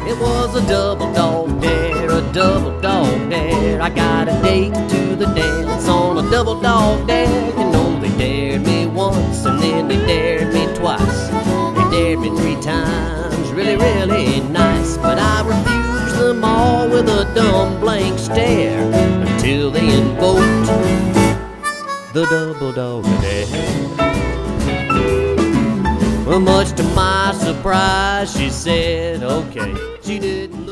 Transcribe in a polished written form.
It was a double dog dare, a double dog dare. I got a date to the dance on a double dog dare. You know they dared me once and then they dared me twice. They dared me 3 times, really, really nice. But I refused them all with a dumb blank stare until they invoked the double dog dare. Well, much to my surprise, she said, okay. She didn't